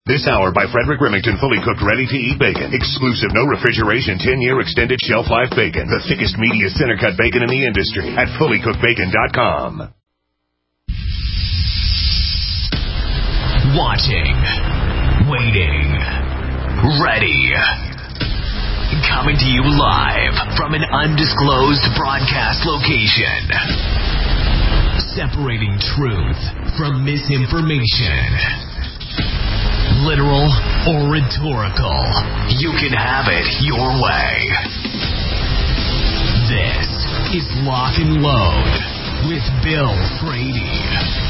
This hour by Frederick Remington, fully cooked, ready-to-eat bacon. Exclusive, no refrigeration, 10-year extended shelf life bacon. The thickest, meatiest, center-cut bacon in the industry at fullycookedbacon.com. Watching, waiting, ready. Coming to you live from an undisclosed broadcast location. Separating truth from misinformation. Literal or rhetorical, you can have it your way. This is Lock and Load with Bill Frady.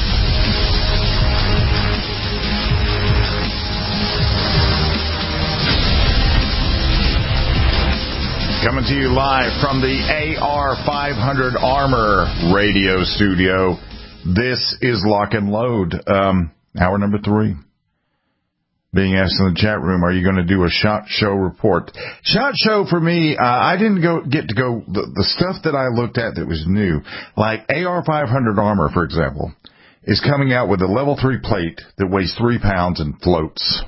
Coming to you live from the AR500 Armor radio studio. This is Lock and Load, hour number 3. Being asked in the chat room, are you going to do a SHOT Show report? SHOT Show for me, I didn't get to go, the stuff that I looked at that was new, like AR500 Armor, for example, is coming out with a level 3 plate that weighs 3 pounds and floats.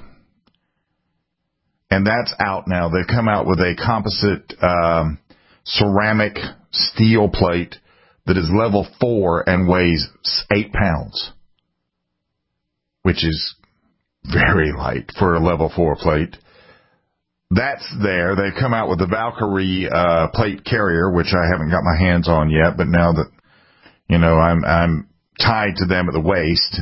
And that's out now. They've come out with a composite ceramic steel plate that is level 4 and weighs 8 pounds, which is very light for a level 4 plate. That's there. They've come out with the Valkyrie plate carrier, which I haven't got my hands on yet, but now that, you know, I'm tied to them at the waist,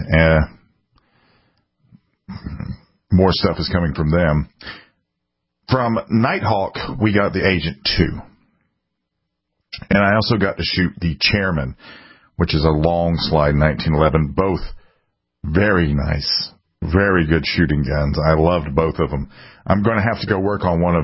more stuff is coming from them. From Nighthawk, we got the Agent 2. And I also got to shoot the Chairman, which is a long slide 1911. Both very nice, very good shooting guns. I loved both of them. I'm going to have to go work on one of...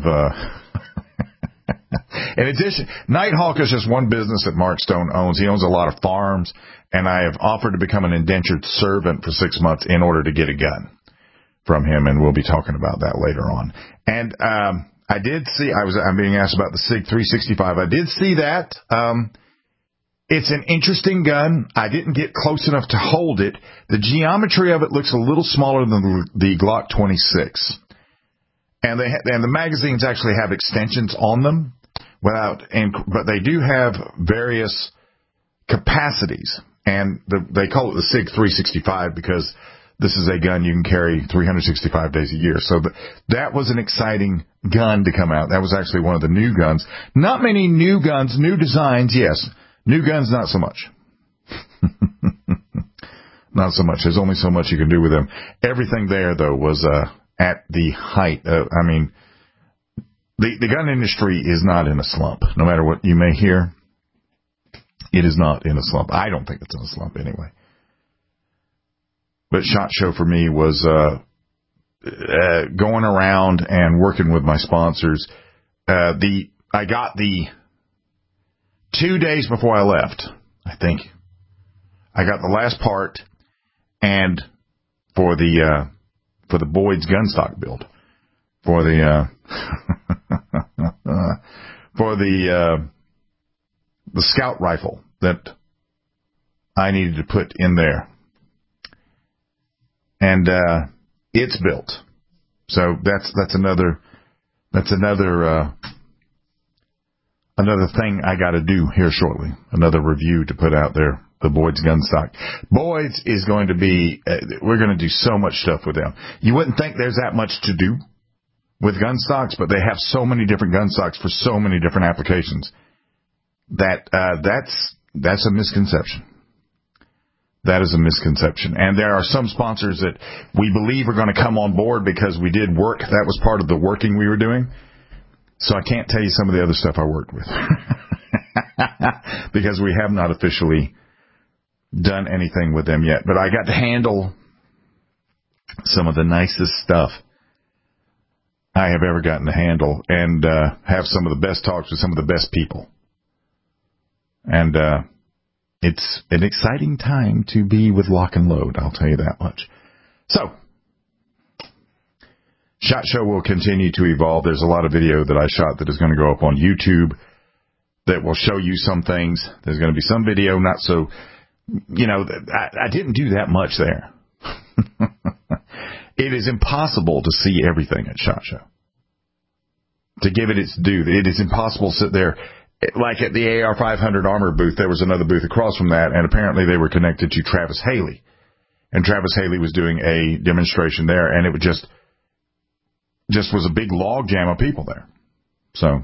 In addition, Nighthawk is just one business that Mark Stone owns. He owns a lot of farms, and I have offered to become an indentured servant for 6 months in order to get a gun from him, and we'll be talking about that later on. And I did see, I'm being asked about the SIG 365. I did see that. It's an interesting gun. I didn't get close enough to hold it. The geometry of it looks a little smaller than the Glock 26. And the magazines actually have extensions on them, but they do have various capacities. And they call it the SIG 365 because this is a gun you can carry 365 days a year. So that was an exciting gun to come out. That was actually one of the new guns. Not many new guns, new designs, yes. New guns, not so much. Not so much. There's only so much you can do with them. Everything there, though, was at the height. The gun industry is not in a slump. No matter what you may hear, it is not in a slump. I don't think it's in a slump anyway. But SHOT Show for me was going around and working with my sponsors. I got the 2 days before I left, I think. I got the last part and for the Boyd's Gunstock build. For the scout rifle that I needed to put in there. And it's built. So that's another thing I got to do here shortly. Another review to put out there. The Boyd's Gunstock. Boyd's is going to be. We're going to do so much stuff with them. You wouldn't think there's that much to do with gun stocks, but they have so many different gun stocks for so many different applications that that's a misconception. That is a misconception. And there are some sponsors that we believe are going to come on board because we did work. That was part of the working we were doing. So I can't tell you some of the other stuff I worked with because we have not officially done anything with them yet. But I got to handle some of the nicest stuff I have ever gotten to handle and have some of the best talks with some of the best people. And it's an exciting time to be with Lock and Load, I'll tell you that much. So, SHOT Show will continue to evolve. There's a lot of video that I shot that is going to go up on YouTube that will show you some things. There's going to be some video, not so, I didn't do that much there. It is impossible to see everything at SHOT Show. To give it its due, it is impossible to sit there. Like at the AR-500 armor booth, there was another booth across from that, and apparently they were connected to Travis Haley. And Travis Haley was doing a demonstration there, and it would just was a big log jam of people there. So,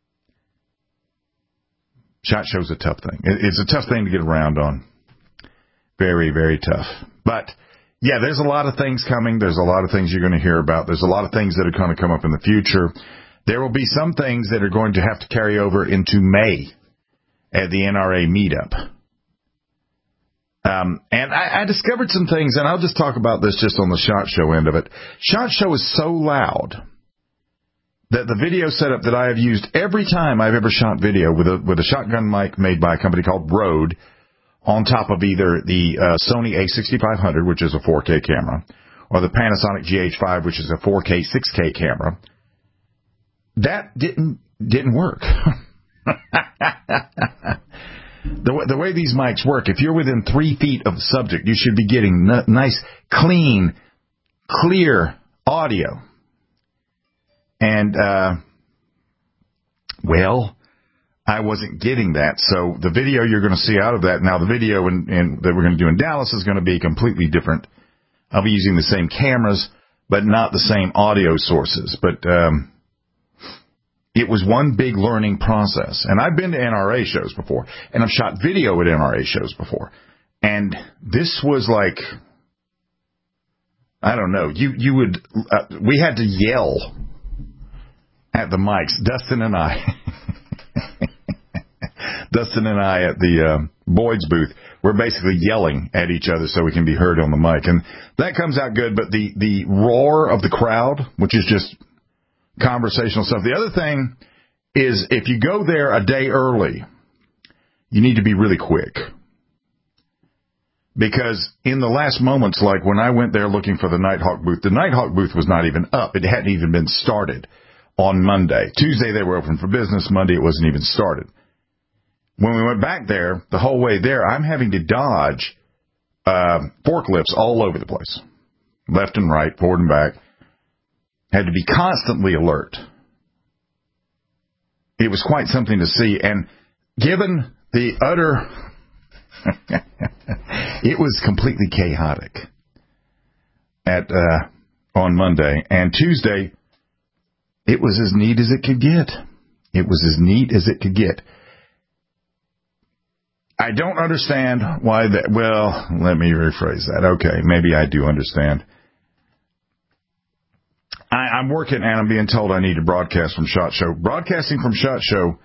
SHOT Show's a tough thing. It's a tough thing to get around on. Very, very tough. But, yeah, there's a lot of things coming. There's a lot of things you're going to hear about. There's a lot of things that are going to come up in the future. There will be some things that are going to have to carry over into May at the NRA meetup. And I discovered some things, and I'll just talk about this just on the SHOT Show end of it. SHOT Show is so loud that the video setup that I have used every time I've ever shot video with a shotgun mic made by a company called Rode on top of either the Sony a6500, which is a 4K camera, or the Panasonic GH5, which is a 4K 6K camera, that didn't work. The way these mics work, if you're within 3 feet of the subject, you should be getting nice, clean, clear audio. And, well, I wasn't getting that. So the video you're going to see out of that, now the video that we're going to do in Dallas is going to be completely different. I'll be using the same cameras, but not the same audio sources. But it was one big learning process. And I've been to NRA shows before, and I've shot video at NRA shows before. And this was like, I don't know, you would, we had to yell at the mics, Dustin and I at the Boyd's booth, we're basically yelling at each other so we can be heard on the mic. And that comes out good, but the roar of the crowd, which is just conversational stuff. The other thing is if you go there a day early, you need to be really quick. Because in the last moments, like when I went there looking for the Nighthawk booth, the Nighthawk booth was not even up. It hadn't even been started on Monday. Tuesday they were open for business. Monday it wasn't even started. When we went back there, the whole way there, I'm having to dodge forklifts all over the place. Left and right, forward and back. Had to be constantly alert. It was quite something to see. And given the utter... it was completely chaotic on Monday. And Tuesday, it was as neat as it could get. It was as neat as it could get. I don't understand why that... Well, let me rephrase that. Okay, maybe I do understand. I'm working and I'm being told I need to broadcast from SHOT Show. Broadcasting from SHOT Show,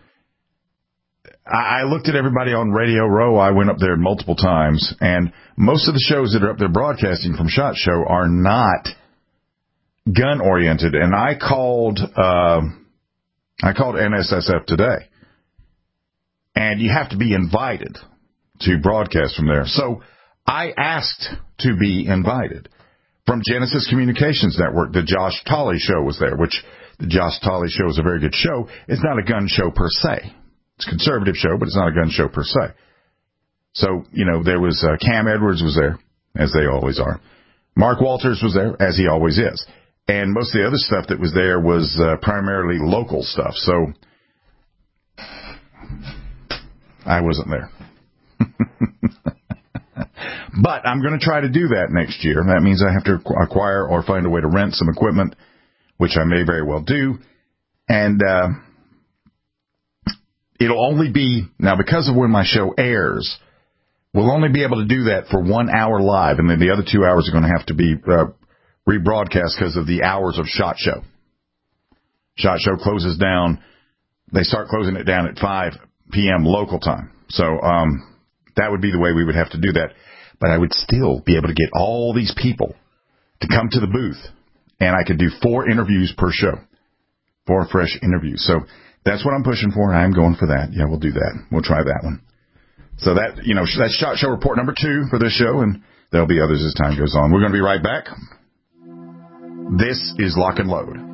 I looked at everybody on Radio Row. I went up there multiple times, and most of the shows that are up there broadcasting from SHOT Show are not gun-oriented. And I called NSSF today, and you have to be invited to broadcast from there. So I asked to be invited. From Genesis Communications Network, the Josh Tolley show was there, which the Josh Tolley show is a very good show. It's not a gun show per se. It's a conservative show, but it's not a gun show per se. So, there was Cam Edwards was there, as they always are. Mark Walters was there, as he always is. And most of the other stuff that was there was primarily local stuff. So I wasn't there. But I'm going to try to do that next year. That means I have to acquire or find a way to rent some equipment, which I may very well do. And it'll only be, now because of when my show airs, we'll only be able to do that for 1 hour live, and then the other 2 hours are going to have to be rebroadcast because of the hours of SHOT Show. SHOT Show closes down, they start closing it down at 5 p.m. local time. So that would be the way we would have to do that. But I would still be able to get all these people to come to the booth, and I could do 4 interviews per show, 4 fresh interviews. So that's what I'm pushing for. I'm going for that. Yeah, we'll do that. We'll try that one. So that, that's SHOT Show report number 2 for this show, and there'll be others as time goes on. We're going to be right back. This is Lock and Load.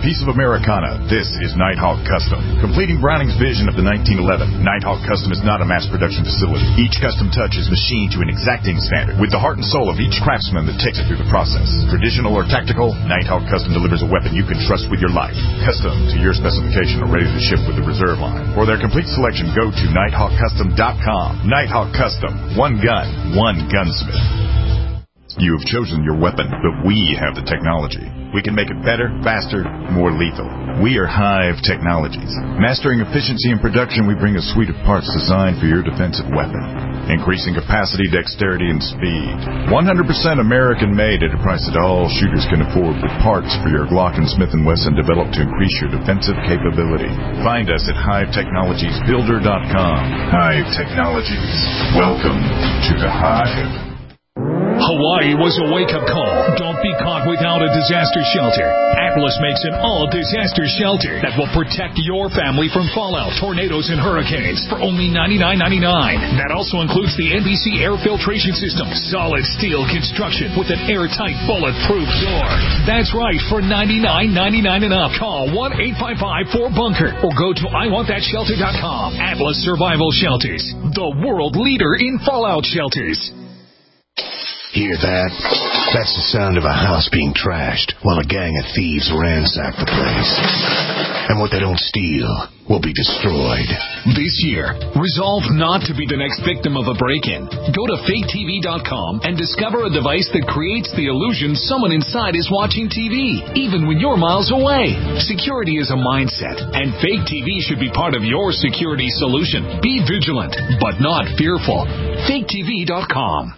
piece of Americana, this is Nighthawk Custom. Completing Browning's vision of the 1911, Nighthawk Custom is not a mass production facility. Each custom touch is machined to an exacting standard, with the heart and soul of each craftsman that takes it through the process. Traditional or tactical, Nighthawk Custom delivers a weapon you can trust with your life. Custom to your specification or ready to ship with the reserve line. For their complete selection, go to nighthawkcustom.com. Nighthawk Custom. One gun, one gunsmith. You have chosen your weapon, but we have the technology. We can make it better, faster, more lethal. We are Hive Technologies. Mastering efficiency in production, we bring a suite of parts designed for your defensive weapon. Increasing capacity, dexterity, and speed. 100% American-made at a price that all shooters can afford, with parts for your Glock and Smith & Wesson developed to increase your defensive capability. Find us at HiveTechnologiesBuilder.com. Hive Technologies. Welcome to the Hive. Hawaii was a wake-up call. Don't be caught without a disaster shelter. Atlas makes an all-disaster shelter that will protect your family from fallout, tornadoes, and hurricanes for only $99.99. That also includes the NBC air filtration system, solid steel construction with an airtight, bulletproof door. That's right, for $99.99 and up. Call 1-855-4BUNKER or go to IWantThatShelter.com. Atlas Survival Shelters, the world leader in fallout shelters. Hear that? That's the sound of a house being trashed while a gang of thieves ransack the place. And what they don't steal will be destroyed. This year, resolve not to be the next victim of a break-in. Go to faketv.com and discover a device that creates the illusion someone inside is watching TV, even when you're miles away. Security is a mindset, and Fake TV should be part of your security solution. Be vigilant, but not fearful. faketv.com.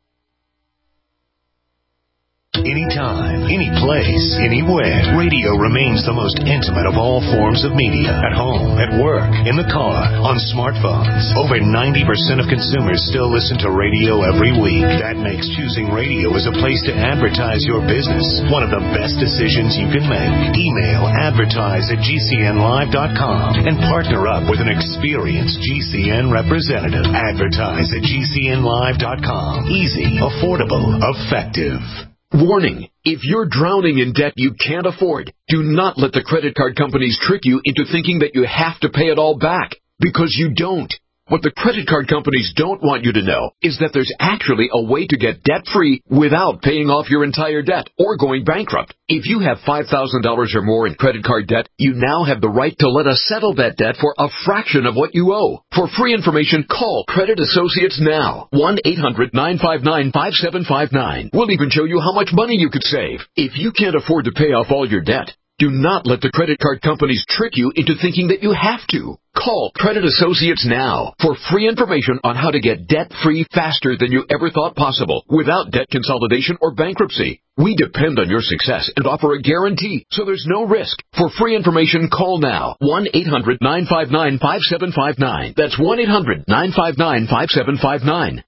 Anytime, any place, anywhere, radio remains the most intimate of all forms of media. At home, at work, in the car, on smartphones. Over 90% of consumers still listen to radio every week. That makes choosing radio as a place to advertise your business one of the best decisions you can make. Email advertise@gcnlive.com and partner up with an experienced GCN representative. Advertise@gcnlive.com. Easy, affordable, effective. Warning, if you're drowning in debt you can't afford, do not let the credit card companies trick you into thinking that you have to pay it all back, because you don't. What the credit card companies don't want you to know is that there's actually a way to get debt-free without paying off your entire debt or going bankrupt. If you have $5,000 or more in credit card debt, you now have the right to let us settle that debt for a fraction of what you owe. For free information, call Credit Associates now. 1-800-959-5759. We'll even show you how much money you could save. If you can't afford to pay off all your debt, do not let the credit card companies trick you into thinking that you have to. Call Credit Associates now for free information on how to get debt-free faster than you ever thought possible without debt consolidation or bankruptcy. We depend on your success and offer a guarantee, so there's no risk. For free information, call now. 1-800-959-5759. That's 1-800-959-5759.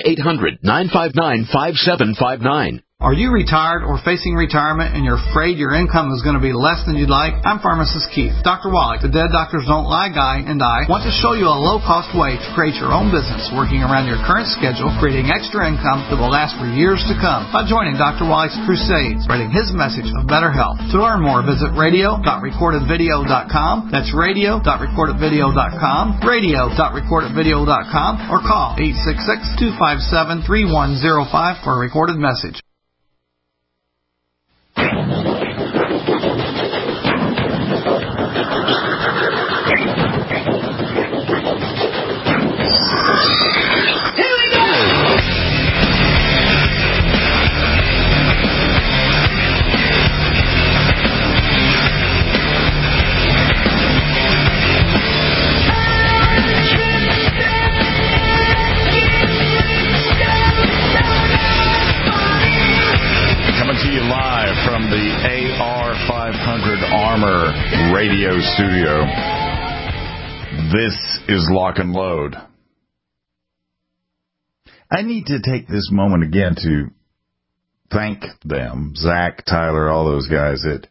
1-800-959-5759. Are you retired or facing retirement and you're afraid your income is going to be less than you'd like? I'm Pharmacist Keith. Dr. Wallach, the Dead Doctors Don't Lie guy, and I want to show you a low-cost way to create your own business working around your current schedule, creating extra income that will last for years to come by joining Dr. Wallach's crusade, spreading his message of better health. To learn more, visit radio.recordedvideo.com. That's radio.recordedvideo.com, radio.recordedvideo.com, or call 866-257-3105 for a recorded message. Armor Radio Studio. This is Lock and Load. I need to take this moment again to thank them, Zach, Tyler, all those guys. That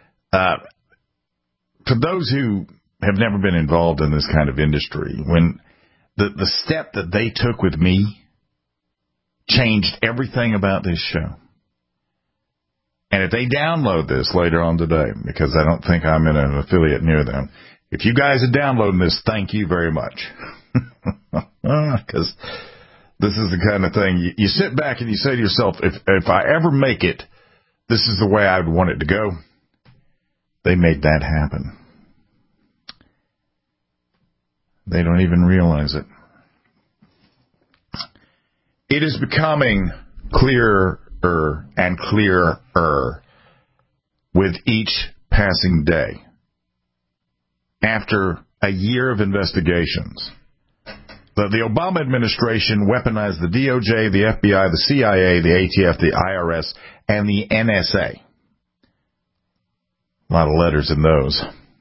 for those who have never been involved in this kind of industry, when the step that they took with me changed everything about this show. And if they download this later on today, because I don't think I'm in an affiliate near them, if you guys are downloading this, thank you very much. Because this is the kind of thing, you sit back and you say to yourself, if I ever make it, this is the way I would want it to go. They made that happen. They don't even realize it. It is becoming clearer and clearer with each passing day. After a year of investigations, the Obama administration weaponized the DOJ, the FBI, the CIA, the ATF, the IRS, and the NSA. A lot of letters in those.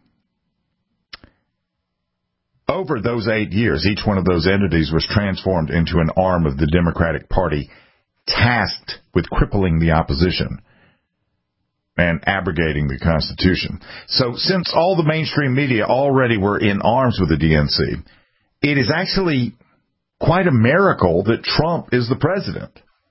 Over those 8 years, each one of those entities was transformed into an arm of the Democratic Party tasked with crippling the opposition and abrogating the Constitution. So since all the mainstream media already were in arms with the DNC, it is actually quite a miracle that Trump is the president.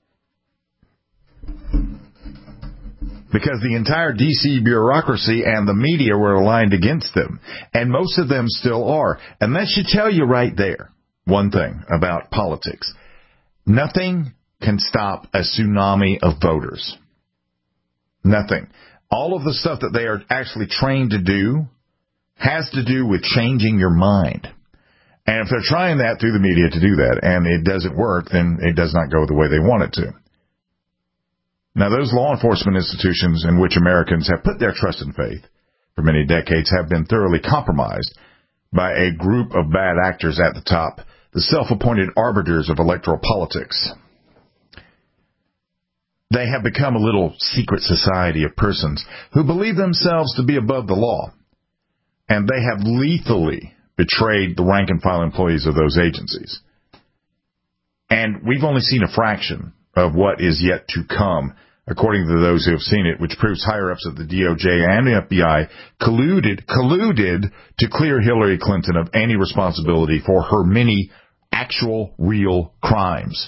Because the entire D.C. bureaucracy and the media were aligned against them. And most of them still are. And that should tell you right there one thing about politics. Nothing can stop a tsunami of voters. Nothing. All of the stuff that they are actually trained to do has to do with changing your mind. And if they're trying that through the media to do that and it doesn't work, then it does not go the way they want it to. Now, those law enforcement institutions in which Americans have put their trust and faith for many decades have been thoroughly compromised by a group of bad actors at the top, the self-appointed arbiters of electoral politics. They have become a little secret society of persons who believe themselves to be above the law, and they have lethally betrayed the rank-and-file employees of those agencies. And we've only seen a fraction of what is yet to come, according to those who have seen it, which proves higher-ups of the DOJ and the FBI colluded to clear Hillary Clinton of any responsibility for her many actual, real crimes.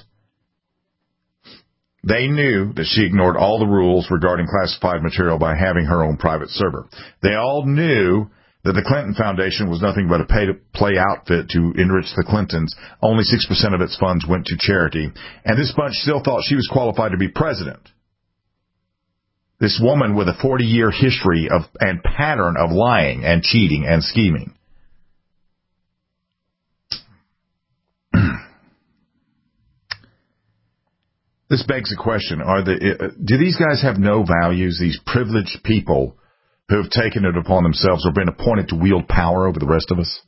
They knew that she ignored all the rules regarding classified material by having her own private server. They all knew that the Clinton Foundation was nothing but a pay-to-play outfit to enrich the Clintons. Only 6% of its funds went to charity. And this bunch still thought she was qualified to be president. This woman with a 40-year history of and pattern of lying and cheating and scheming. This begs the question, do these guys have no values, these privileged people who have taken it upon themselves or been appointed to wield power over the rest of us?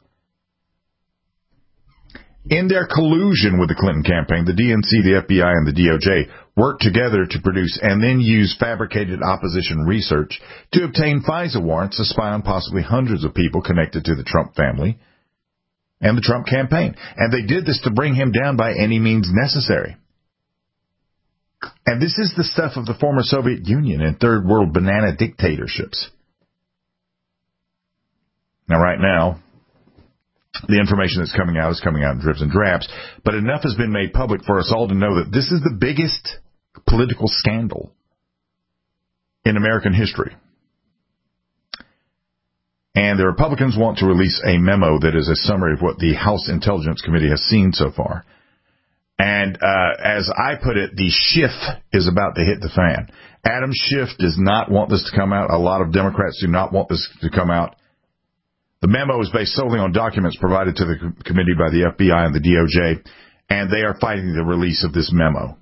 In their collusion with the Clinton campaign, the DNC, the FBI, and the DOJ worked together to produce and then use fabricated opposition research to obtain FISA warrants to spy on possibly hundreds of people connected to the Trump family and the Trump campaign. And they did this to bring him down by any means necessary. And this is the stuff of the former Soviet Union and third world banana dictatorships. Now, right now, the information that's coming out is coming out in dribs and drabs, but enough has been made public for us all to know that this is the biggest political scandal in American history. And the Republicans want to release a memo that is a summary of what the House Intelligence Committee has seen so far. And as I put it, the Schiff is about to hit the fan. Adam Schiff does not want this to come out. A lot of Democrats do not want this to come out. The memo is based solely on documents provided to the committee by the FBI and the DOJ, and they are fighting the release of this memo.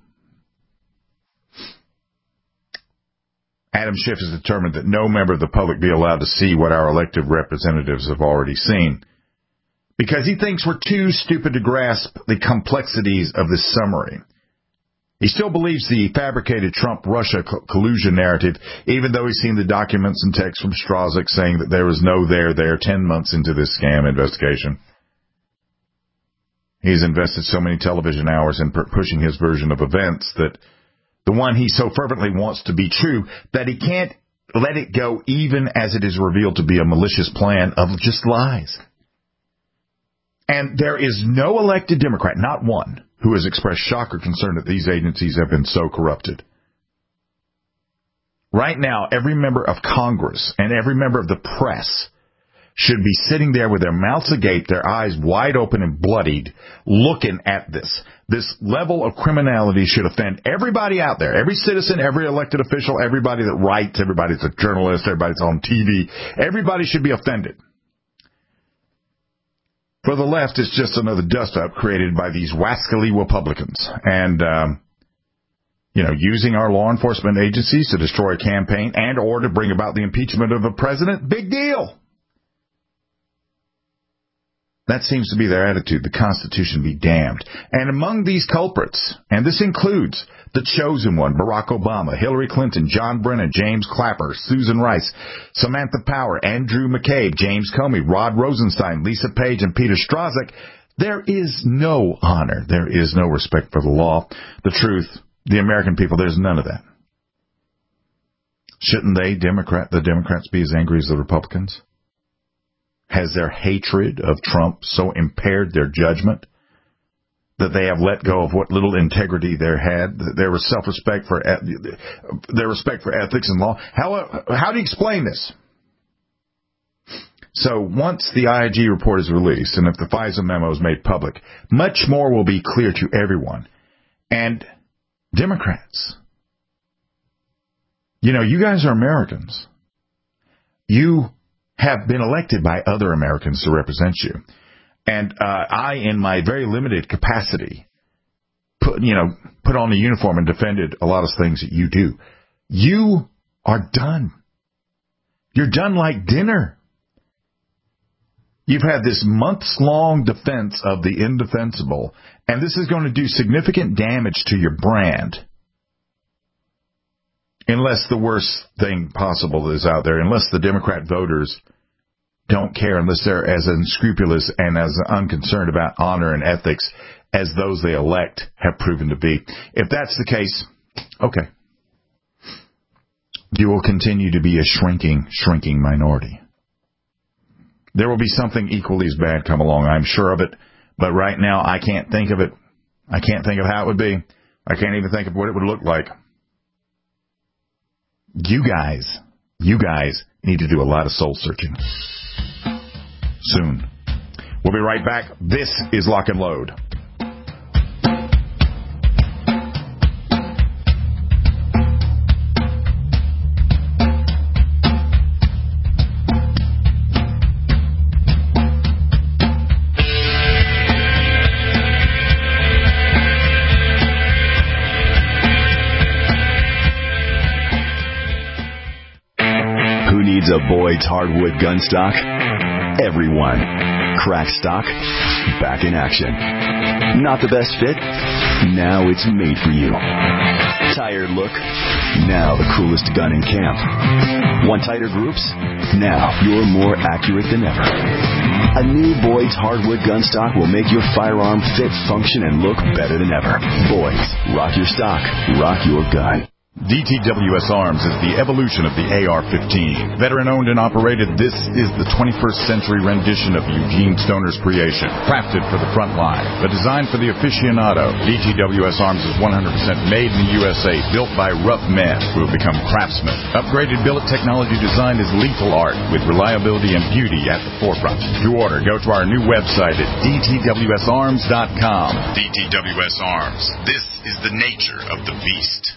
Adam Schiff has determined that no member of the public be allowed to see what our elected representatives have already seen, because he thinks we're too stupid to grasp the complexities of this summary. He still believes the fabricated Trump-Russia collusion narrative, even though he's seen the documents and texts from Strzok saying that there was no there 10 months into this scam investigation. He's invested so many television hours in pushing his version of events, that the one he so fervently wants to be true, that he can't let it go even as it is revealed to be a malicious plan of just lies. And there is no elected Democrat, not one, who has expressed shock or concern that these agencies have been so corrupted. Right now, every member of Congress and every member of the press should be sitting there with their mouths agape, their eyes wide open and bloodied, looking at this. This level of criminality should offend everybody out there, every citizen, every elected official, everybody that writes, everybody that's a journalist, everybody that's on TV. Everybody should be offended. For the left, it's just another dust-up created by these wascally Republicans. And, using our law enforcement agencies to destroy a campaign and or to bring about the impeachment of a president, big deal. That seems to be their attitude. The Constitution be damned. And among these culprits, and this includes the chosen one, Barack Obama, Hillary Clinton, John Brennan, James Clapper, Susan Rice, Samantha Power, Andrew McCabe, James Comey, Rod Rosenstein, Lisa Page, and Peter Strzok, there is no honor. There is no respect for the law, the truth, the American people. There's none of that. Shouldn't the Democrats be as angry as the Republicans? Has their hatred of Trump so impaired their judgment that they have let go of what little integrity they had, their self-respect for their respect for ethics and law? How do you explain this? So once the IG report is released and if the FISA memo is made public, much more will be clear to everyone. And Democrats, you guys are Americans. You have been elected by other Americans to represent you. And I, in my very limited capacity, put on a uniform and defended a lot of things that you do. You are done. You're done like dinner. You've had this months-long defense of the indefensible, and this is going to do significant damage to your brand. Unless the worst thing possible is out there, unless the Democrat voters don't care, unless they're as unscrupulous and as unconcerned about honor and ethics as those they elect have proven to be. If that's the case, okay. You will continue to be a shrinking minority. There will be something equally as bad come along, I'm sure of it, but right now I can't think of it. I can't think of how it would be. I can't even think of what it would look like. You guys need to do a lot of soul searching. Soon. We'll be right back. This is Lock and Load. A Boyd's hardwood gun stock? Everyone. Crack stock? Back in action. Not the best fit? Now it's made for you. Tired look? Now the coolest gun in camp. Want tighter groups? Now you're more accurate than ever. A new Boyd's hardwood gun stock will make your firearm fit, function, and look better than ever. Boyd's. Rock your stock. Rock your gun. DTWS Arms is the evolution of the AR-15. Veteran-owned and operated, this is the 21st century rendition of Eugene Stoner's creation. Crafted for the front line, but designed for the aficionado. DTWS Arms is 100% made in the USA, built by rough men who have become craftsmen. Upgraded billet technology design is lethal art, with reliability and beauty at the forefront. To order, go to our new website at dtwsarms.com. DTWS Arms. This is the nature of the beast.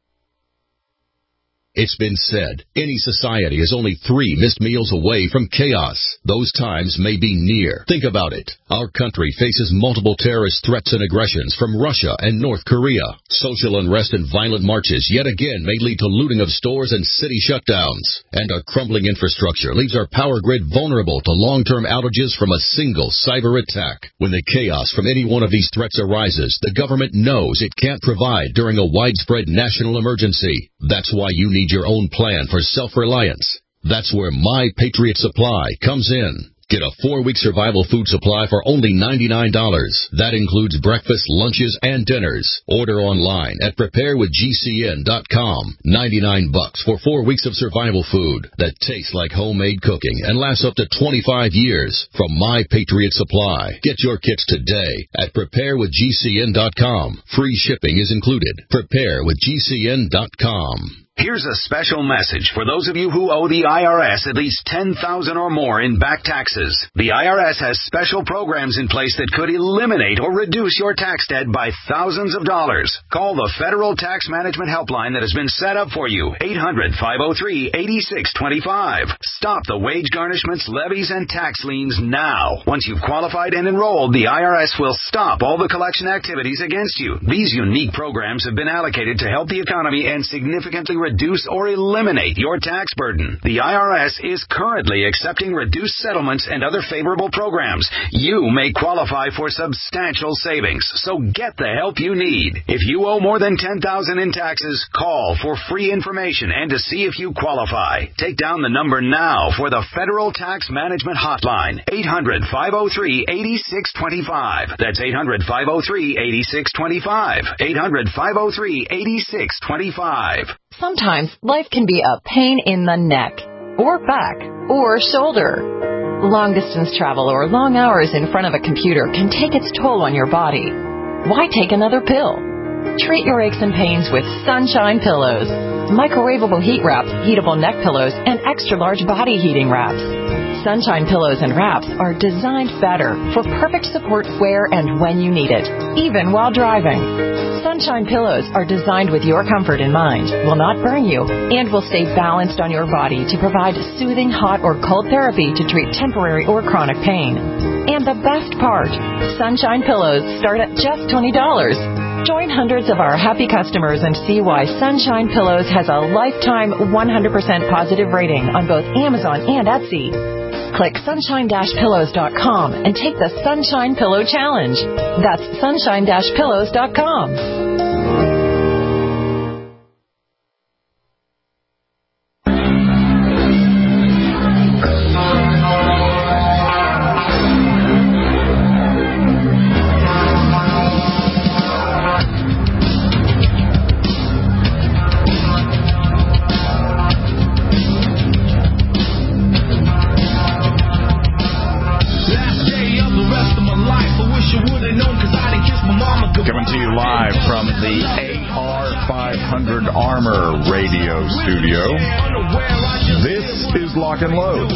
It's been said, any society is only 3 missed meals away from chaos. Those times may be near. Think about it. Our country faces multiple terrorist threats and aggressions from Russia and North Korea. Social unrest and violent marches yet again may lead to looting of stores and city shutdowns. And our crumbling infrastructure leaves our power grid vulnerable to long-term outages from a single cyber attack. When the chaos from any one of these threats arises, the government knows it can't provide during a widespread national emergency. That's why you need your own plan for self-reliance. That's where My Patriot Supply comes in. Get a 4-week survival food supply for only $99. That includes breakfast, lunches, and dinners. Order online at preparewithgcn.com. $99 for 4 weeks of survival food that tastes like homemade cooking and lasts up to 25 years from My Patriot Supply. Get your kits today at preparewithgcn.com. Free shipping is included. Preparewithgcn.com. Here's a special message for those of you who owe the IRS at least $10,000 or more in back taxes. The IRS has special programs in place that could eliminate or reduce your tax debt by thousands of dollars. Call the Federal Tax Management Helpline that has been set up for you, 800-503-8625. Stop the wage garnishments, levies, and tax liens now. Once you've qualified and enrolled, the IRS will stop all the collection activities against you. These unique programs have been allocated to help the economy and significantly reduce or eliminate your tax burden. The IRS is currently accepting reduced settlements and other favorable programs. You may qualify for substantial savings, so get the help you need. If you owe more than $10,000 in taxes, call for free information and to see if you qualify. Take down the number now for the Federal Tax Management Hotline, 800-503-8625. That's 800-503-8625. 800-503-8625. Sometimes life can be a pain in the neck, or back, or shoulder. Long-distance travel or long hours in front of a computer can take its toll on your body. Why take another pill? Treat your aches and pains with Sunshine Pillows. Microwavable heat wraps, heatable neck pillows, and extra-large body heating wraps. Sunshine Pillows and wraps are designed better for perfect support where and when you need it, even while driving. Sunshine Pillows are designed with your comfort in mind, will not burn you, and will stay balanced on your body to provide soothing hot or cold therapy to treat temporary or chronic pain. And the best part, Sunshine Pillows start at just $20. Join hundreds of our happy customers and see why Sunshine Pillows has a lifetime 100% positive rating on both Amazon and Etsy. Click sunshine-pillows.com and take the Sunshine Pillow Challenge. That's sunshine-pillows.com. And load.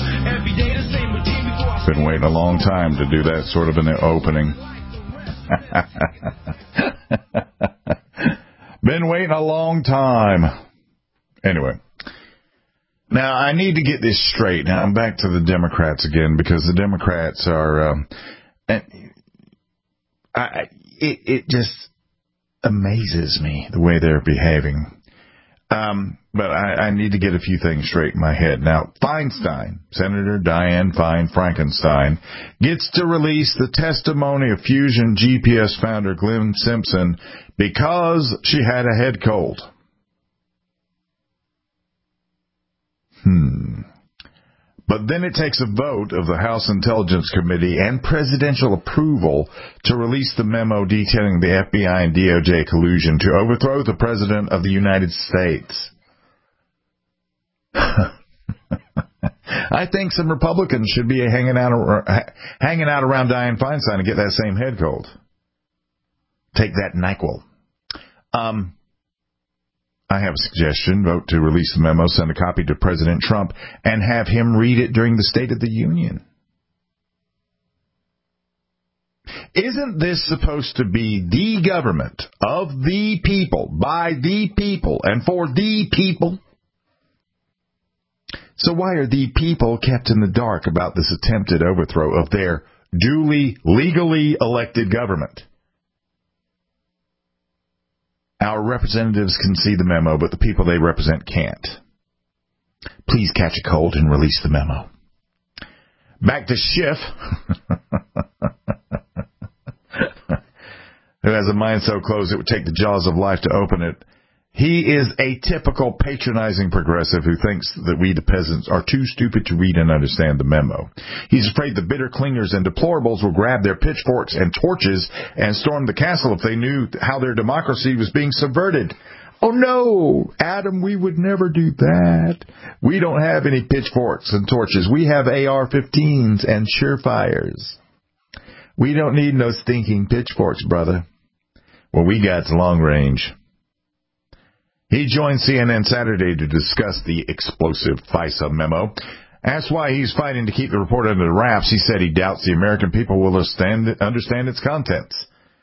Been waiting a long time to do that sort of an opening. Been waiting a long time. Anyway. Now, I need to get this straight. Now, I'm back to the Democrats again, because the Democrats are... it just amazes me the way they're behaving. But I need to get a few things straight in my head. Now, Feinstein, Senator Dianne Feinstein, gets to release the testimony of Fusion GPS founder Glenn Simpson because she had a head cold. But then it takes a vote of the House Intelligence Committee and presidential approval to release the memo detailing the FBI and DOJ collusion to overthrow the President of the United States. I think some Republicans should be hanging out around Dianne Feinstein to get that same head cold. Take that NyQuil. I have a suggestion. Vote to release the memo, send a copy to President Trump, and have him read it during the State of the Union. Isn't this supposed to be the government of the people, by the people, and for the people? So why are the people kept in the dark about this attempted overthrow of their duly, legally elected government? Our representatives can see the memo, but the people they represent can't. Please catch a cold and release the memo. Back to Schiff, who has a mind so closed it would take the jaws of life to open it. He is a typical patronizing progressive who thinks that we, the peasants, are too stupid to read and understand the memo. He's afraid the bitter clingers and deplorables will grab their pitchforks and torches and storm the castle if they knew how their democracy was being subverted. Oh, no, Adam, we would never do that. We don't have any pitchforks and torches. We have AR-15s and Surefires. We don't need no stinking pitchforks, brother. What we got's long range. He joined CNN Saturday to discuss the explosive FISA memo. Asked why he's fighting to keep the report under the wraps, he said he doubts the American people will understand its contents.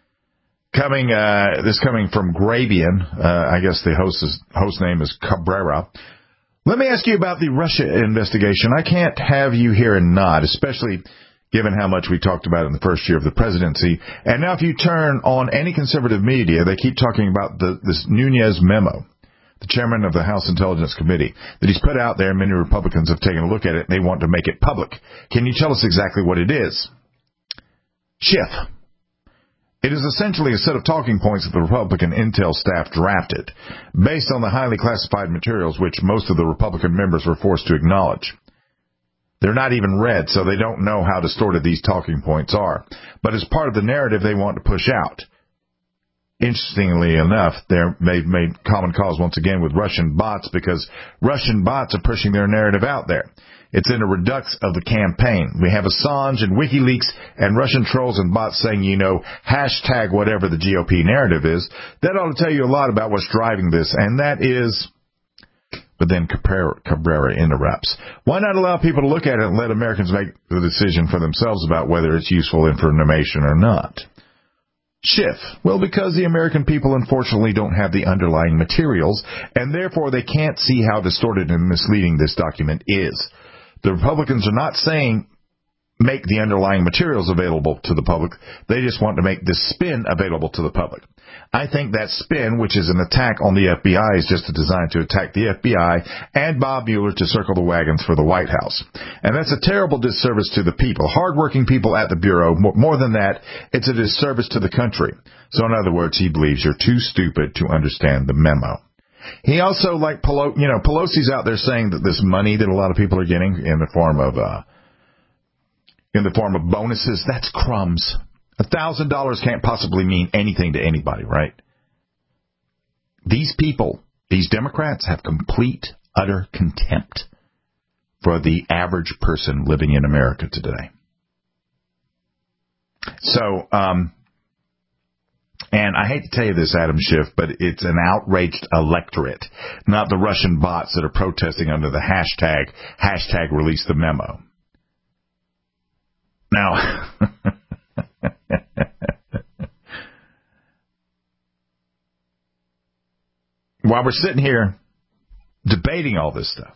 This coming from Grabian, I guess the host name is Cabrera. Let me ask you about the Russia investigation. I can't have you here and nod, especially given how much we talked about in the first year of the presidency. And now if you turn on any conservative media, they keep talking about this Nunes memo, the chairman of the House Intelligence Committee, that he's put out there. Many Republicans have taken a look at it, and they want to make it public. Can you tell us exactly what it is? Schiff. It is essentially a set of talking points that the Republican intel staff drafted, based on the highly classified materials which most of the Republican members were forced to acknowledge. They're not even read, so they don't know how distorted these talking points are. But as part of the narrative they want to push out. Interestingly enough, they've made common cause once again with Russian bots, because Russian bots are pushing their narrative out there. It's in a redux of the campaign. We have Assange and WikiLeaks and Russian trolls and bots saying, hashtag whatever the GOP narrative is. That ought to tell you a lot about what's driving this, and that is... But then Cabrera interrupts. Why not allow people to look at it and let Americans make the decision for themselves about whether it's useful information or not? Schiff. Well, because the American people unfortunately don't have the underlying materials, and therefore they can't see how distorted and misleading this document is. The Republicans are not saying make the underlying materials available to the public. They just want to make this spin available to the public. I think that spin, which is an attack on the FBI, is just designed to attack the FBI and Bob Mueller to circle the wagons for the White House. And that's a terrible disservice to the people, hardworking people at the Bureau. More than that, it's a disservice to the country. So in other words, he believes you're too stupid to understand the memo. He also, like Pelosi's out there saying that this money that a lot of people are getting in the form of bonuses, that's crumbs. $1,000 can't possibly mean anything to anybody, right? These people, these Democrats, have complete, utter contempt for the average person living in America today. So, and I hate to tell you this, Adam Schiff, but it's an outraged electorate, not the Russian bots that are protesting under the hashtag release the memo. Now, while we're sitting here debating all this stuff,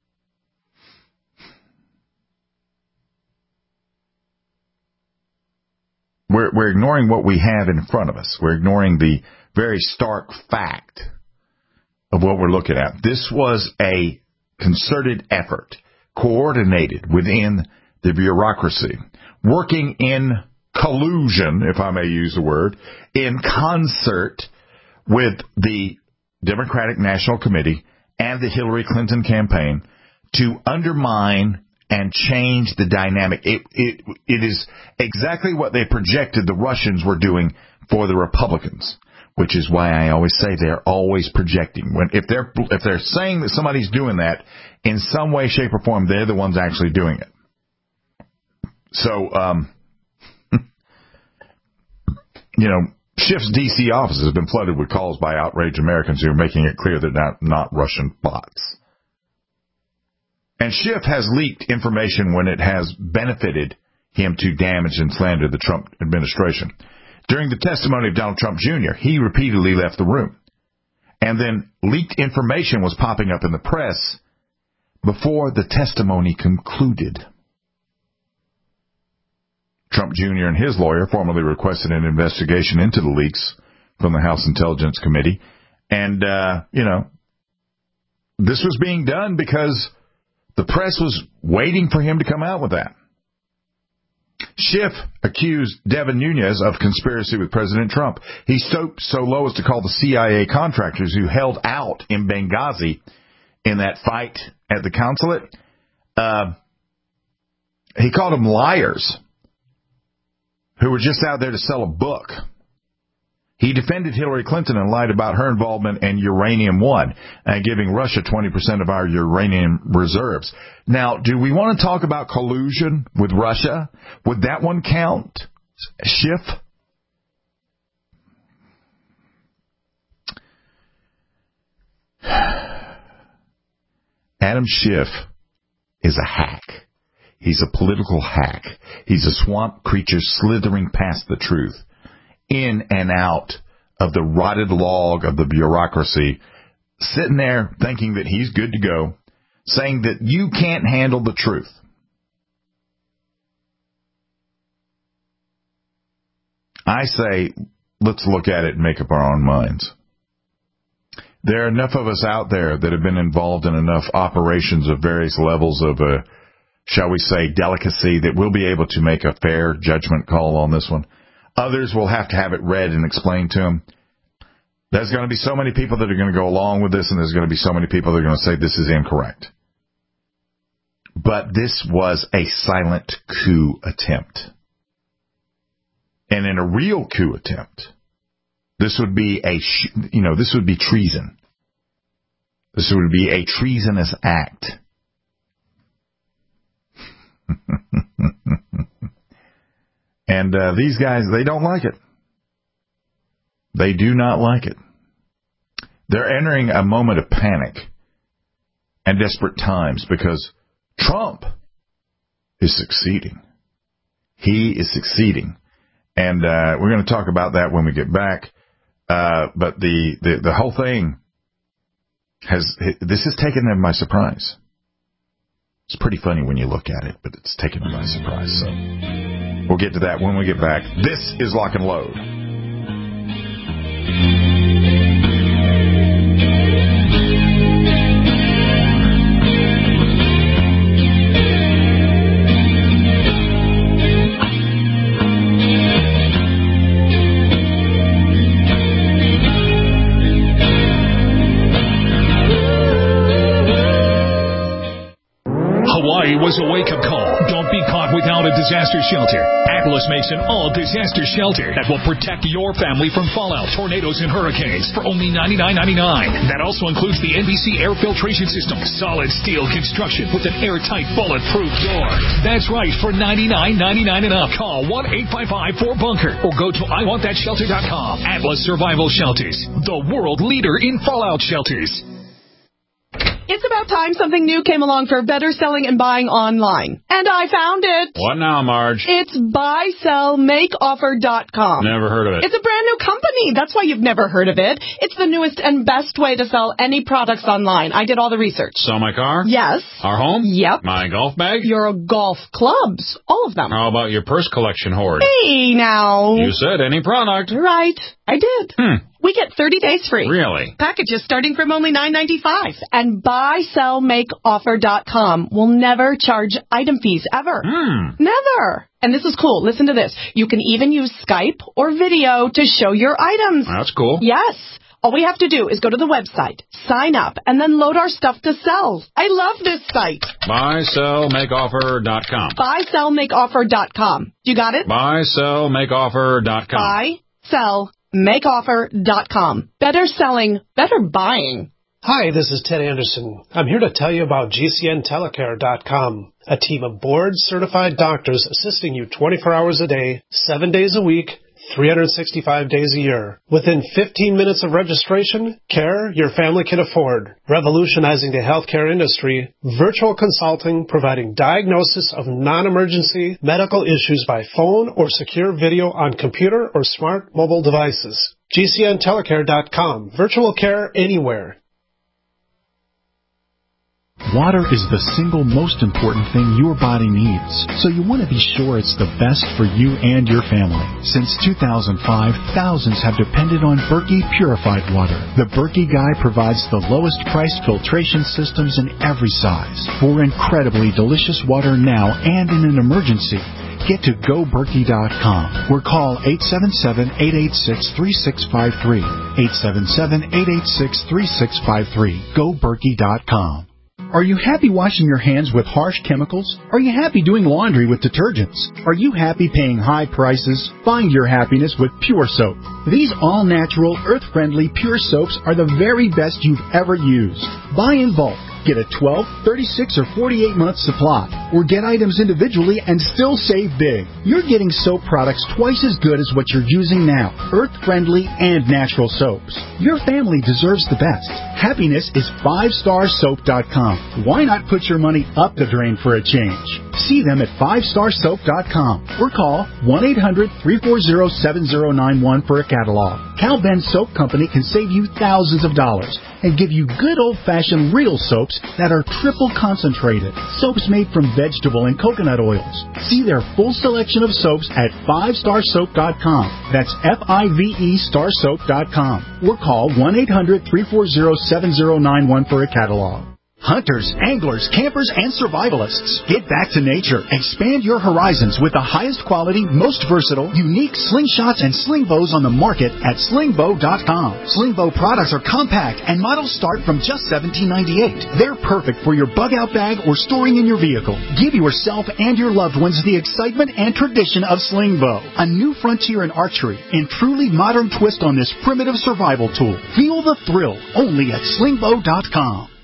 we're ignoring what we have in front of us. We're ignoring the very stark fact of what we're looking at. This was a concerted effort, coordinated within the bureaucracy, working in collusion, if I may use the word, in concert with the Democratic National Committee and the Hillary Clinton campaign to undermine and change the dynamic. It is exactly what they projected the Russians were doing for the Republicans, which is why I always say they're always projecting. If they're saying that somebody's doing that in some way, shape, or form, they're the ones actually doing it. So, Schiff's D.C. office has been flooded with calls by outraged Americans who are making it clear they're not Russian bots. And Schiff has leaked information when it has benefited him to damage and slander the Trump administration. During the testimony of Donald Trump Jr., he repeatedly left the room. And then leaked information was popping up in the press before the testimony concluded. Trump Jr. and his lawyer formally requested an investigation into the leaks from the House Intelligence Committee. And, this was being done because the press was waiting for him to come out with that. Schiff accused Devin Nunes of conspiracy with President Trump. He stooped so low as to call the CIA contractors who held out in Benghazi in that fight at the consulate. He called them liars who were just out there to sell a book. He defended Hillary Clinton and lied about her involvement in Uranium One and giving Russia 20% of our uranium reserves. Now, do we want to talk about collusion with Russia? Would that one count, Schiff? Adam Schiff is a hack. He's a political hack. He's a swamp creature slithering past the truth, in and out of the rotted log of the bureaucracy, sitting there thinking that he's good to go, saying that you can't handle the truth. I say, let's look at it and make up our own minds. There are enough of us out there that have been involved in enough operations of various levels of, shall we say, delicacy that we'll be able to make a fair judgment call on this one. Others will have to have it read and explained to them. There's going to be so many people that are going to go along with this, and there's going to be so many people that are going to say this is incorrect. But this was a silent coup attempt. And in a real coup attempt, this would be this would be treason. This would be a treasonous act. And these guys, they don't like it. They do not like it. They're entering a moment of panic and desperate times because Trump is succeeding. He is succeeding. And we're going to talk about that when we get back. But the whole thing has taken them by surprise. It's pretty funny when you look at it, but it's taken them by surprise. So we'll get to that when we get back. This is Lock and Load. Hawaii was a wake-up call. Don't be caught without a disaster shelter. Atlas makes an all-disaster shelter that will protect your family from fallout, tornadoes, and hurricanes for only $99.99. That also includes the NBC air filtration system, solid steel construction with an airtight, bulletproof door. That's right, for $99.99 and up. Call 1-855-4BUNKER or go to IWantThatShelter.com. Atlas Survival Shelters, the world leader in fallout shelters. It's about time something new came along for better selling and buying online. And I found it. What now, Marge? It's buysellmakeoffer.com. Never heard of it. It's a brand new company. That's why you've never heard of it. It's the newest and best way to sell any products online. I did all the research. Sell my car? Yes. Our home? Yep. My golf bag? Your golf clubs. All of them. How about your purse collection hoard? Hey, now. You said any product. Right. I did. We get 30 days free. Really? Packages starting from only $9.95. And buysellmakeoffer.com will never charge item fees ever. Never. And this is cool. Listen to this. You can even use Skype or video to show your items. That's cool. Yes. All we have to do is go to the website, sign up, and then load our stuff to sell. I love this site. Buysellmakeoffer.com. Buysellmakeoffer.com. You got it? Buysellmakeoffer.com. Buysellmakeoffer.com. Better selling, better buying. Hi, this is Ted Anderson. I'm here to tell you about GCNtelecare.com, a team of board-certified doctors assisting you 24 hours a day, 7 days a week, 365 days a year. Within 15 minutes of registration, care your family can afford. Revolutionizing the healthcare industry, virtual consulting providing diagnosis of non-emergency medical issues by phone or secure video on computer or smart mobile devices. GCNtelecare.com. Virtual care anywhere. Water is the single most important thing your body needs, so you want to be sure it's the best for you and your family. Since 2005, thousands have depended on Berkey purified water. The Berkey Guy provides the lowest priced filtration systems in every size for incredibly delicious water now and in an emergency. Get to GoBerkey.com or call 877-886-3653. 877-886-3653. GoBerkey.com. Are you happy washing your hands with harsh chemicals? Are you happy doing laundry with detergents? Are you happy paying high prices? Find your happiness with Pure Soap. These all-natural, earth-friendly Pure Soaps are the very best you've ever used. Buy in bulk. Get a 12, 36, or 48-month supply, or get items individually and still save big. You're getting soap products twice as good as what you're using now. Earth-friendly and natural soaps. Your family deserves the best. Happiness is 5starsoap.com. Why not put your money up the drain for a change? See them at 5starsoap.com or call 1-800-340-7091 for a catalog. Cal Ben Soap Company can save you thousands of dollars and give you good old-fashioned real soaps that are triple concentrated. Soaps made from vegetable and coconut oils. See their full selection of soaps at 5starsoap.com. That's F-I-V-E starsoap.com. Or call 1-800-340-7091 for a catalog. Hunters, anglers, campers, and survivalists, get back to nature. Expand your horizons with the highest quality, most versatile, unique slingshots and sling bows on the market at slingbow.com. Sling bow products are compact and models start from just $17.98. They're perfect for your bug-out bag or storing in your vehicle. Give yourself and your loved ones the excitement and tradition of sling bow, a new frontier in archery and truly modern twist on this primitive survival tool. Feel the thrill only at slingbow.com.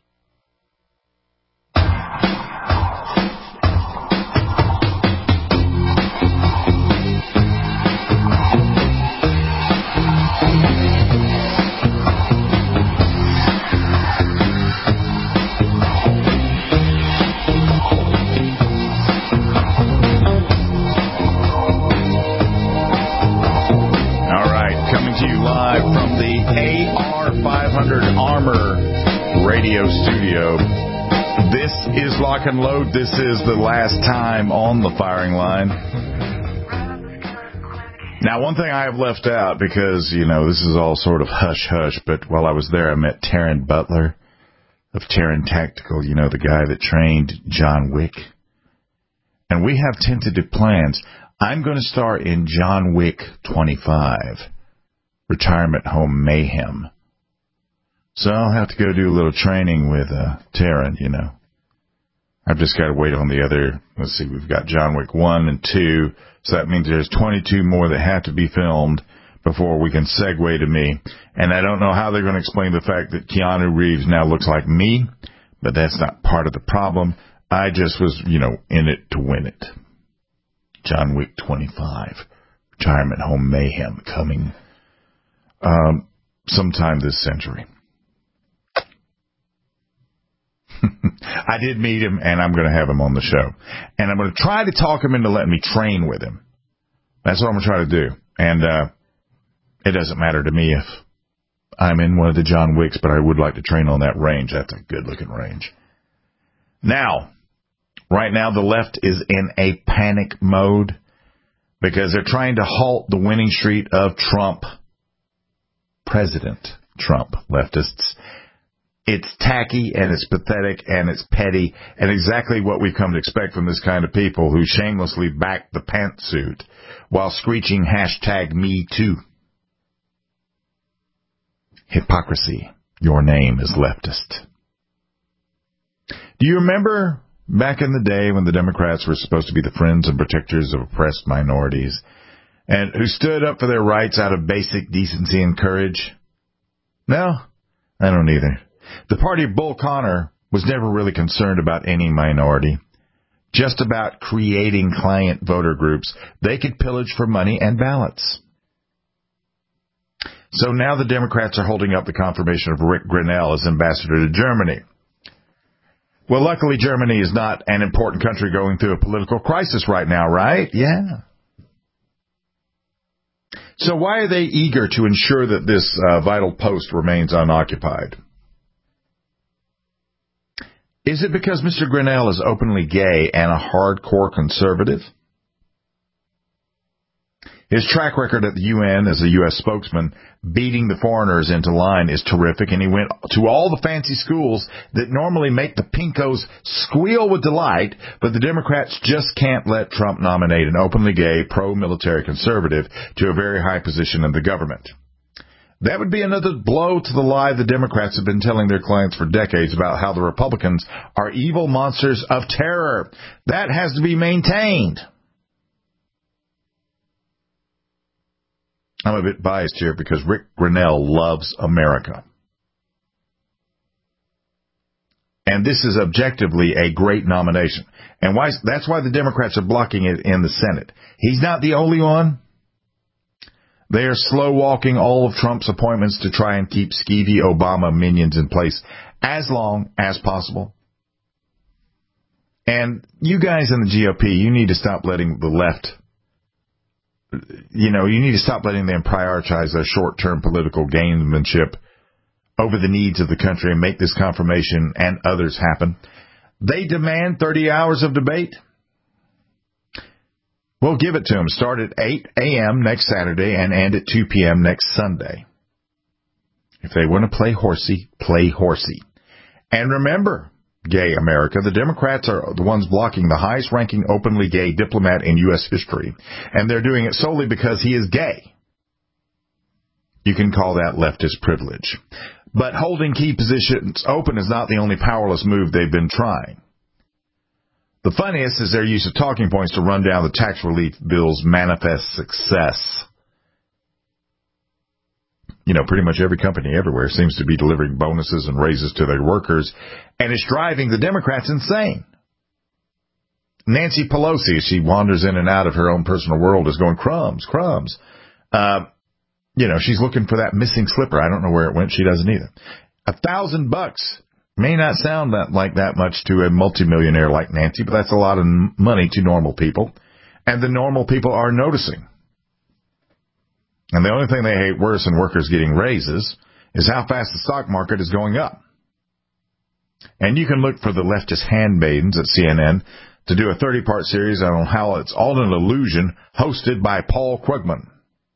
Studio. This is Lock and Load. This is the last time on the firing line. Now, one thing I have left out, because, this is all sort of hush-hush, but while I was there, I met Taryn Butler of Taryn Tactical, the guy that trained John Wick. And we have tentative plans. I'm going to star in John Wick 25, Retirement Home Mayhem. So I'll have to go do a little training with Taryn, I've just got to wait on the other. Let's see, we've got John Wick 1 and 2, so that means there's 22 more that have to be filmed before we can segue to me. And I don't know how they're going to explain the fact that Keanu Reeves now looks like me, but that's not part of the problem. I just was, in it to win it. John Wick 25, Retirement Home Mayhem, coming sometime this century. I did meet him, and I'm going to have him on the show. And I'm going to try to talk him into letting me train with him. That's what I'm going to try to do. And it doesn't matter to me if I'm in one of the John Wicks, but I would like to train on that range. That's a good-looking range. Now, right now, the left is in a panic mode because they're trying to halt the winning streak of Trump. President Trump, leftists. It's tacky, and it's pathetic, and it's petty, and exactly what we've come to expect from this kind of people who shamelessly back the pantsuit while screeching #MeToo. Hypocrisy. Your name is leftist. Do you remember back in the day when the Democrats were supposed to be the friends and protectors of oppressed minorities, and who stood up for their rights out of basic decency and courage? No, I don't either. The party of Bull Connor was never really concerned about any minority, just about creating client voter groups they could pillage for money and ballots. So now the Democrats are holding up the confirmation of Rick Grenell as ambassador to Germany. Well, luckily, Germany is not an important country going through a political crisis right now, right? Yeah. So why are they eager to ensure that this vital post remains unoccupied? Is it because Mr. Grenell is openly gay and a hardcore conservative? His track record at the UN as a U.S. spokesman, beating the foreigners into line, is terrific, and he went to all the fancy schools that normally make the pinkos squeal with delight, but the Democrats just can't let Trump nominate an openly gay, pro-military conservative to a very high position in the government. That would be another blow to the lie the Democrats have been telling their clients for decades about how the Republicans are evil monsters of terror. That has to be maintained. I'm a bit biased here because Rick Grenell loves America. And this is objectively a great nomination. And that's why the Democrats are blocking it in the Senate. He's not the only one. They are slow-walking all of Trump's appointments to try and keep skeevy Obama minions in place as long as possible. And you guys in the GOP, you need to stop letting the left, you need to stop letting them prioritize their short-term political gamesmanship over the needs of the country and make this confirmation and others happen. They demand 30 hours of debate. We'll give it to them. Start at 8 a.m. next Saturday and end at 2 p.m. next Sunday. If they want to play horsey, play horsey. And remember, gay America, the Democrats are the ones blocking the highest-ranking openly gay diplomat in U.S. history. And they're doing it solely because he is gay. You can call that leftist privilege. But holding key positions open is not the only powerless move they've been trying. The funniest is their use of talking points to run down the tax relief bill's manifest success. Pretty much every company everywhere seems to be delivering bonuses and raises to their workers, and it's driving the Democrats insane. Nancy Pelosi, as she wanders in and out of her own personal world, is going, crumbs, crumbs. She's looking for that missing slipper. I don't know where it went. She doesn't either. $1,000 may not sound like that much to a multimillionaire like Nancy, but that's a lot of money to normal people. And the normal people are noticing. And the only thing they hate worse than workers getting raises is how fast the stock market is going up. And you can look for the leftist handmaidens at CNN to do a 30-part series on how it's all an illusion, hosted by Paul Krugman.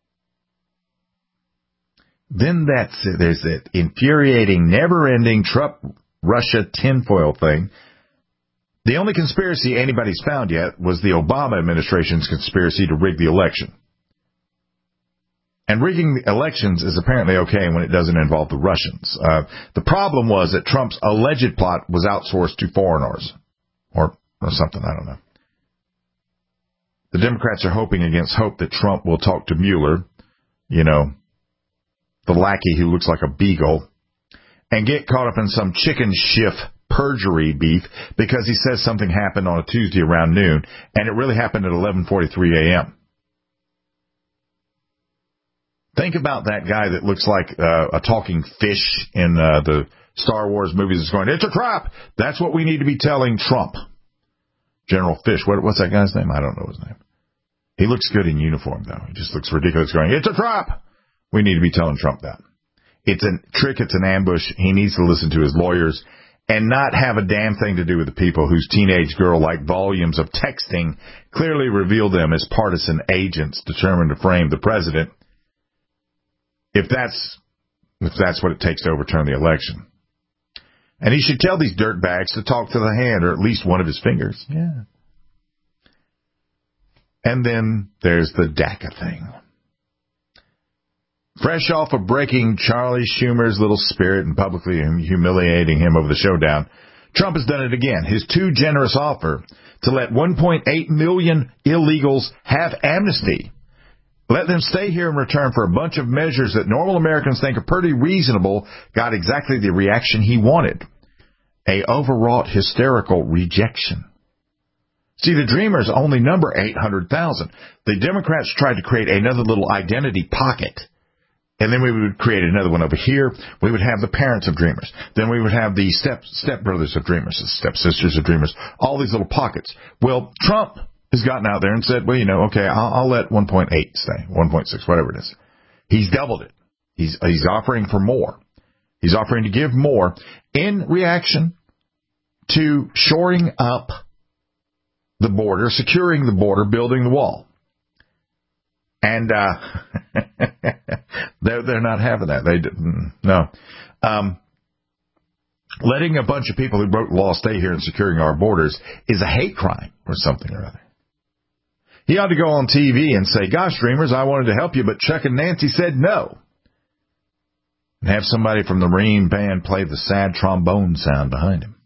Then there's that infuriating, never-ending Trump-Russia tinfoil thing. The only conspiracy anybody's found yet was the Obama administration's conspiracy to rig the election. And rigging the elections is apparently okay when it doesn't involve the Russians. The problem was that Trump's alleged plot was outsourced to foreigners. Or something, I don't know. The Democrats are hoping against hope that Trump will talk to Mueller, the lackey who looks like a beagle, and get caught up in some chicken shift perjury beef because he says something happened on a Tuesday around noon, and it really happened at 11:43 a.m. Think about that guy that looks like a talking fish in the Star Wars movies that's going, it's a trap! That's what we need to be telling Trump. General Fish. What's that guy's name? I don't know his name. He looks good in uniform, though. He just looks ridiculous going, it's a trap! We need to be telling Trump that. It's a trick. It's an ambush. He needs to listen to his lawyers and not have a damn thing to do with the people whose teenage girl-like volumes of texting clearly reveal them as partisan agents determined to frame the president, if that's what it takes to overturn the election. And he should tell these dirtbags to talk to the hand, or at least one of his fingers. Yeah. And then there's the DACA thing. Fresh off of breaking Charlie Schumer's little spirit and publicly humiliating him over the showdown, Trump has done it again. His too generous offer to let 1.8 million illegals have amnesty. Let them stay here in return for a bunch of measures that normal Americans think are pretty reasonable got exactly the reaction he wanted. A overwrought, hysterical rejection. See, the Dreamers only number 800,000. The Democrats tried to create another little identity pocket. And then we would create another one over here. We would have the parents of Dreamers. Then we would have the stepbrothers of Dreamers, the stepsisters of Dreamers, all these little pockets. Well, Trump has gotten out there and said, well, okay, I'll let 1.8 stay, 1.6, whatever it is. He's doubled it. He's offering for more. He's offering to give more in reaction to shoring up the border, securing the border, building the wall. And they're not having that. No. Letting a bunch of people who broke the law stay here and securing our borders is a hate crime or something or other. He ought to go on TV and say, gosh, Dreamers, I wanted to help you, but Chuck and Nancy said no. And have somebody from the Marine band play the sad trombone sound behind him.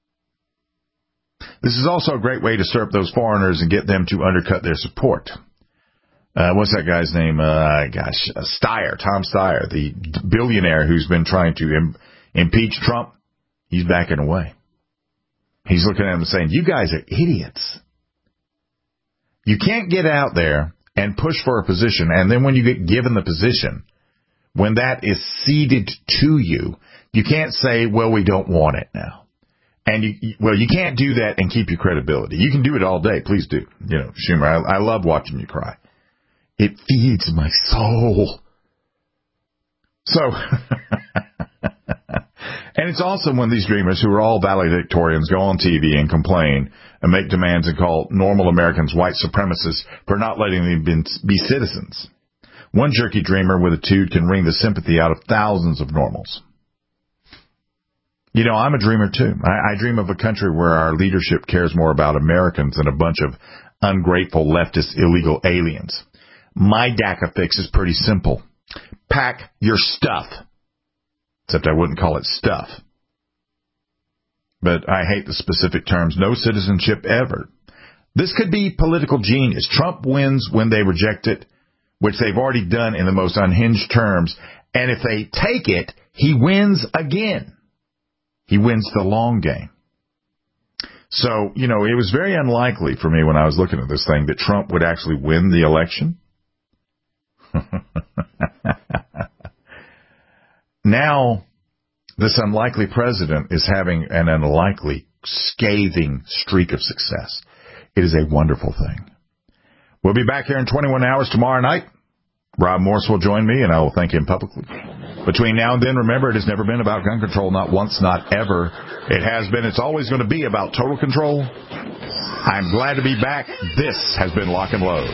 This is also a great way to stir up those foreigners and get them to undercut their support. What's that guy's name? Steyer, Tom Steyer, the billionaire who's been trying to impeach Trump. He's backing away. He's looking at him and saying, you guys are idiots. You can't get out there and push for a position, and then when you get given the position, when that is ceded to you, you can't say, well, we don't want it now. And you can't do that and keep your credibility. You can do it all day. Please do. Schumer, I love watching you cry. It feeds my soul. So, and it's awesome when these dreamers who are all valedictorians go on TV and complain and make demands and call normal Americans white supremacists for not letting them be citizens. One jerky dreamer with a toot can wring the sympathy out of thousands of normals. I'm a dreamer, too. I dream of a country where our leadership cares more about Americans than a bunch of ungrateful leftist illegal aliens. My DACA fix is pretty simple. Pack your stuff. Except I wouldn't call it stuff. But I hate the specific terms, no citizenship ever. This could be political genius. Trump wins when they reject it, which they've already done in the most unhinged terms. And if they take it, he wins again. He wins the long game. So, it was very unlikely for me when I was looking at this thing that Trump would actually win the election. Now, this unlikely president is having an unlikely, scathing streak of success. It is a wonderful thing. We'll be back here in 21 hours tomorrow night. Rob Morse will join me, and I will thank him publicly. Between now and then, remember, it has never been about gun control, not once, not ever. It has been, it's always going to be about total control. I'm glad to be back. This has been Lock and Load.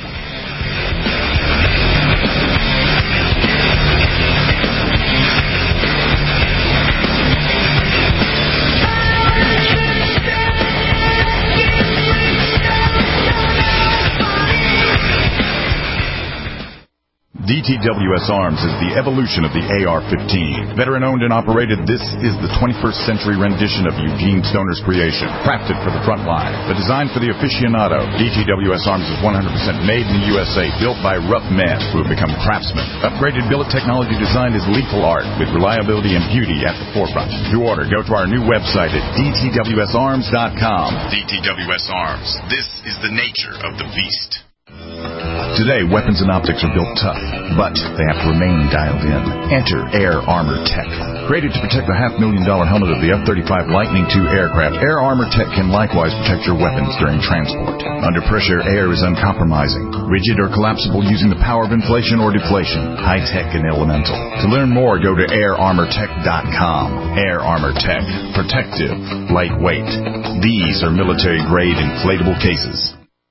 DTWS Arms is the evolution of the AR-15. Veteran-owned and operated, this is the 21st century rendition of Eugene Stoner's creation. Crafted for the front line, but designed for the aficionado. DTWS Arms is 100% made in the USA, built by rough men who have become craftsmen. Upgraded billet technology design is lethal art, with reliability and beauty at the forefront. To order, go to our new website at dtwsarms.com. DTWS Arms. This is the nature of the beast. Today, weapons and optics are built tough, but they have to remain dialed in. Enter Air Armor Tech. Created to protect the $500,000 helmet of the F-35 Lightning II aircraft, Air Armor Tech can likewise protect your weapons during transport. Under pressure, air is uncompromising, rigid or collapsible using the power of inflation or deflation, high-tech and elemental. To learn more, go to airarmortech.com. Air Armor Tech. Protective. Lightweight. These are military-grade inflatable cases.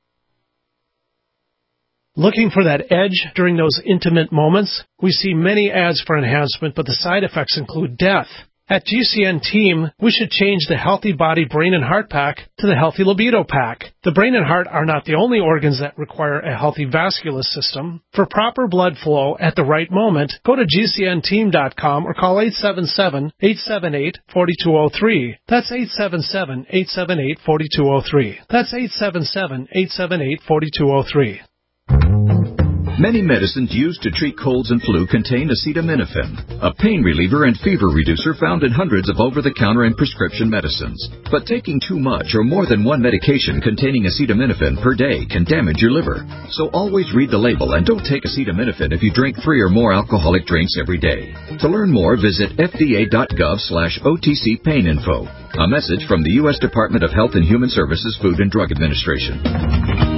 Looking for that edge during those intimate moments? We see many ads for enhancement, but the side effects include death. At GCN Team, we should change the Healthy Body, Brain, and Heart Pack to the Healthy Libido Pack. The brain and heart are not the only organs that require a healthy vascular system. For proper blood flow at the right moment, go to GCNteam.com or call 877-878-4203. That's 877-878-4203. That's 877-878-4203. Many medicines used to treat colds and flu contain acetaminophen, a pain reliever and fever reducer found in hundreds of over-the-counter and prescription medicines. But taking too much or more than one medication containing acetaminophen per day can damage your liver. So always read the label and don't take acetaminophen if you drink 3 or more alcoholic drinks every day. To learn more, visit fda.gov/OTC Pain Info. A message from the U.S. Department of Health and Human Services Food and Drug Administration.